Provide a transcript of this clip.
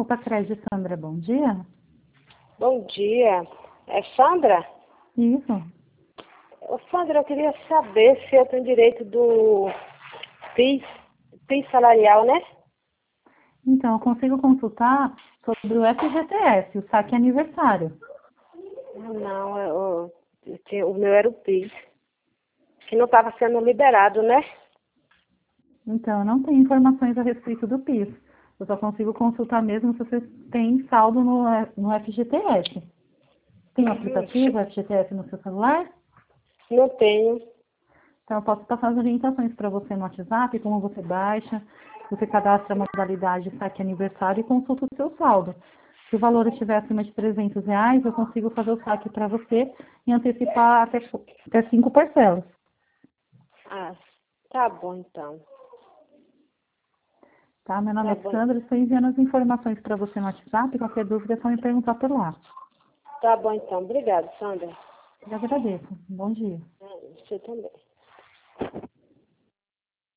Opa, Crédito, Sandra, bom dia. Bom dia. É Sandra? Isso. Ô, Sandra, eu queria saber se eu tenho direito do PIS salarial, né? Então, eu consigo consultar sobre o FGTS, o saque aniversário. Não, o meu era o PIS, que não estava sendo liberado, né? Então, eu não tenho informações a respeito do PIS. Eu só consigo consultar mesmo se você tem saldo no FGTS. Tem o aplicativo FGTS no seu celular? Não tenho. Então, eu posso passar as orientações para você no WhatsApp, como você baixa, você cadastra a modalidade saque aniversário e consulta o seu saldo. Se o valor estiver acima de R$ 300, eu consigo fazer o saque para você e antecipar até 5 parcelas. Ah, tá bom então. Tá? Meu nome Tá é bom. Sandra, estou enviando as informações para você no WhatsApp. Qualquer dúvida é só me perguntar por lá. Tá bom então. Obrigada, Sandra. Eu agradeço. Bom dia. Você também.